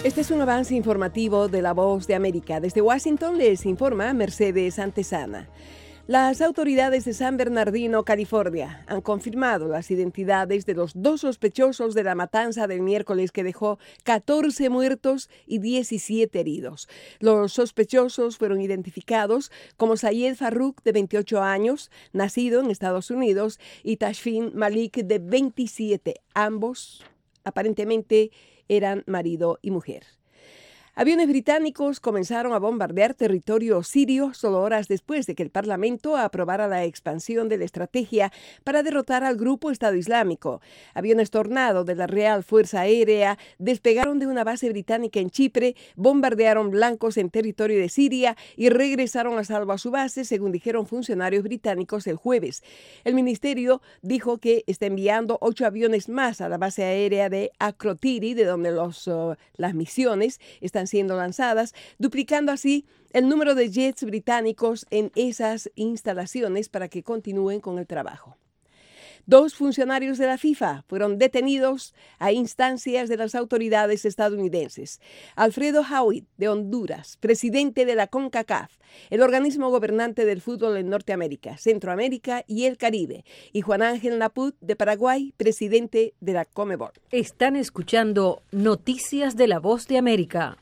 Este es un avance informativo de La Voz de América. Desde Washington les informa Mercedes Antesana. Las autoridades de San Bernardino, California, han confirmado las identidades de los dos sospechosos de la matanza del miércoles que dejó 14 muertos y 17 heridos. Los sospechosos fueron identificados como Sayed Farouk, de 28 años, nacido en Estados Unidos, y Tashfin Malik, de 27. Ambos, aparentemente, eran marido y mujer. Aviones británicos comenzaron a bombardear territorio sirio solo horas después de que el Parlamento aprobara la expansión de la estrategia para derrotar al grupo Estado Islámico. Aviones Tornado de la Real Fuerza Aérea despegaron de una base británica en Chipre, bombardearon blancos en territorio de Siria y regresaron a salvo a su base, según dijeron funcionarios británicos el jueves. El ministerio dijo que está enviando 8 aviones más a la base aérea de Akrotiri, de donde las misiones están siendo lanzadas, duplicando así el número de jets británicos en esas instalaciones para que continúen con el trabajo. 2 funcionarios de la FIFA fueron detenidos a instancias de las autoridades estadounidenses. Alfredo Howitt, de Honduras, presidente de la CONCACAF, el organismo gobernante del fútbol en Norteamérica, Centroamérica y el Caribe, y Juan Ángel Naput, de Paraguay, presidente de la CONMEBOL. Están escuchando Noticias de La Voz de América.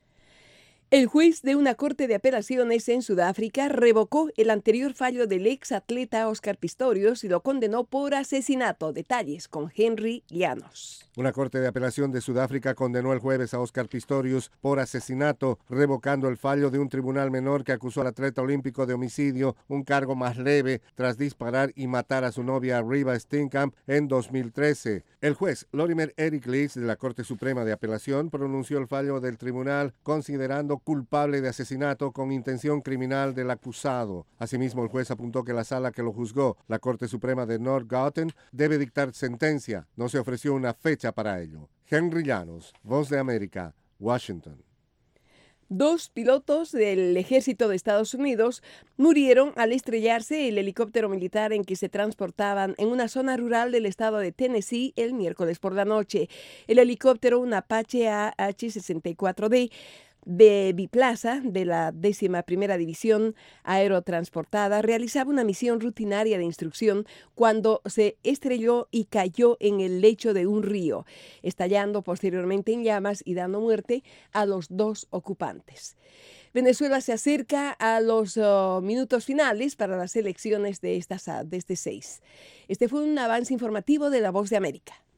El juez de una corte de apelaciones en Sudáfrica revocó el anterior fallo del ex atleta Oscar Pistorius y lo condenó por asesinato. Detalles con Henry Llanos. Una corte de apelación de Sudáfrica condenó el jueves a Oscar Pistorius por asesinato, revocando el fallo de un tribunal menor que acusó al atleta olímpico de homicidio, un cargo más leve, tras disparar y matar a su novia Reeva Steenkamp en 2013. El juez Lorimer Eric Lees de la Corte Suprema de Apelación pronunció el fallo del tribunal considerando culpable de asesinato con intención criminal del acusado. Asimismo, el juez apuntó que la sala que lo juzgó, la Corte Suprema de North Gauteng, debe dictar sentencia. No se ofreció una fecha para ello. Henry Llanos, Voz de América, Washington. 2 pilotos del ejército de Estados Unidos murieron al estrellarse el helicóptero militar en que se transportaban en una zona rural del estado de Tennessee el miércoles por la noche. El helicóptero, un Apache AH-64D, de biplaza de la 11ª División Aerotransportada, realizaba una misión rutinaria de instrucción cuando se estrelló y cayó en el lecho de un río, estallando posteriormente en llamas y dando muerte a los 2 ocupantes. Venezuela se acerca a los minutos finales para las elecciones de este 6. Este fue un avance informativo de La Voz de América.